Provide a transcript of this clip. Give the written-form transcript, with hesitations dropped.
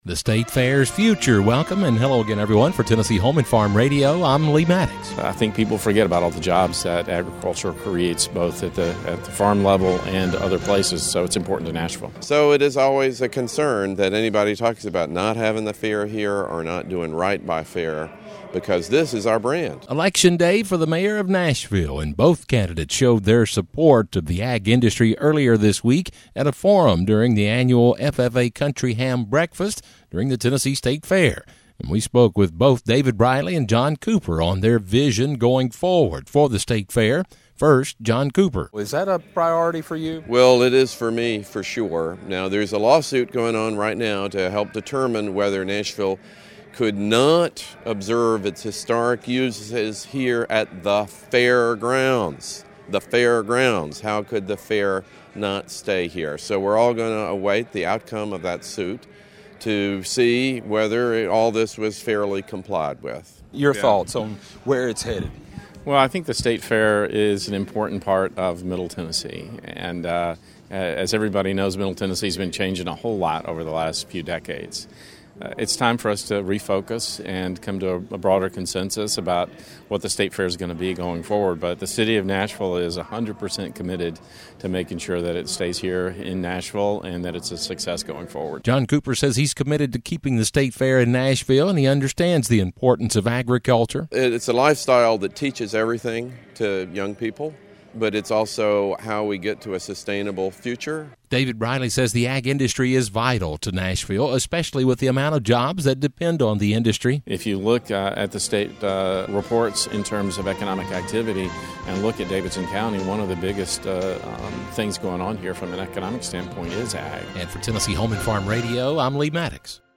The State Fair's future. Welcome and hello again, everyone, for Tennessee Home and Farm Radio. I'm Lee Maddox. I think people forget about all the jobs that agriculture creates, both at the farm level and other places, so it's important to Nashville. So it is always a concern that anybody talks about not having the fair here or not doing right by fair, because this is our brand. Election day for the mayor of Nashville, and both candidates showed their support of the ag industry earlier this week at a forum during the annual FFA Country Ham Breakfast during the Tennessee State Fair. And we spoke with both David Briley and John Cooper on their vision going forward for the State Fair. First, John Cooper. Is that a priority for you? Well, it is for me, for sure. Now, there's a lawsuit going on right now to help determine whether Nashville could not observe its historic uses here at the fairgrounds. The fairgrounds. How could the fair not stay here? So we're all going to await the outcome of that suit to see whether all this was fairly complied with. Your thoughts on where it's headed? Well, I think the State Fair is an important part of Middle Tennessee. And as everybody knows, Middle Tennessee's been changing a whole lot over the last few decades. It's time for us to refocus and come to a broader consensus about what the State Fair is going to be going forward. But the city of Nashville is 100% committed to making sure that it stays here in Nashville and that it's a success going forward. John Cooper says he's committed to keeping the State Fair in Nashville, and he understands the importance of agriculture. It's a lifestyle that teaches everything to young people, but it's also how we get to a sustainable future. David Briley says the ag industry is vital to Nashville, especially with the amount of jobs that depend on the industry. If you look at the state reports in terms of economic activity and look at Davidson County, one of the biggest things going on here from an economic standpoint is ag. And for Tennessee Home and Farm Radio, I'm Lee Maddox.